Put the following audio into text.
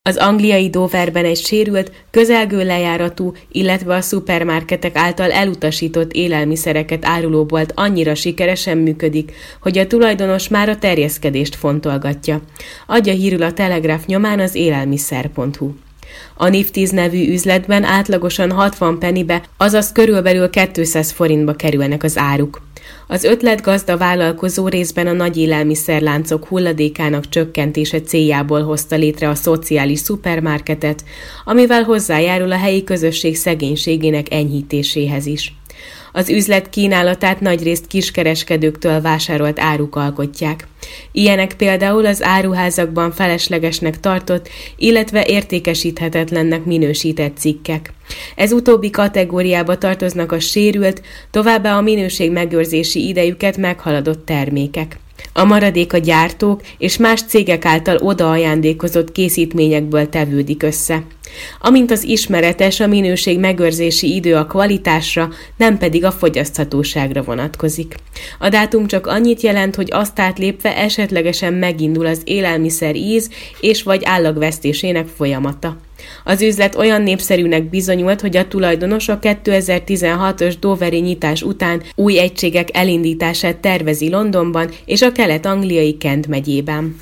Az angliai Doverben egy sérült, közelgő lejáratú, illetve a szupermarketek által elutasított élelmiszereket áruló bolt annyira sikeresen működik, hogy a tulajdonos már a terjeszkedést fontolgatja. Adja hírül a Telegraph nyomán az élelmiszer.hu. A Nifty's nevű üzletben átlagosan 60 pennibe, azaz körülbelül 200 forintba kerülnek az áruk. Az ötletgazda vállalkozó részben a nagy élelmiszerláncok hulladékának csökkentése céljából hozta létre a szociális szupermarketet, amivel hozzájárul a helyi közösség szegénységének enyhítéséhez is. Az üzlet kínálatát nagyrészt kiskereskedőktől vásárolt áruk alkotják. Ilyenek például az áruházakban feleslegesnek tartott, illetve értékesíthetetlennek minősített cikkek. Ez utóbbi kategóriába tartoznak a sérült, továbbá a minőségmegőrzési idejüket meghaladott termékek. A maradék a gyártók és más cégek által odaajándékozott készítményekből tevődik össze. Amint az ismeretes, a minőség megőrzési idő a kvalitásra, nem pedig a fogyaszthatóságra vonatkozik. A dátum csak annyit jelent, hogy azt átlépve esetlegesen megindul az élelmiszer íz és vagy állagvesztésének folyamata. Az üzlet olyan népszerűnek bizonyult, hogy a tulajdonos a 2016-os doveri nyitás után új egységek elindítását tervezi Londonban és a kelet-angliai Kent megyében.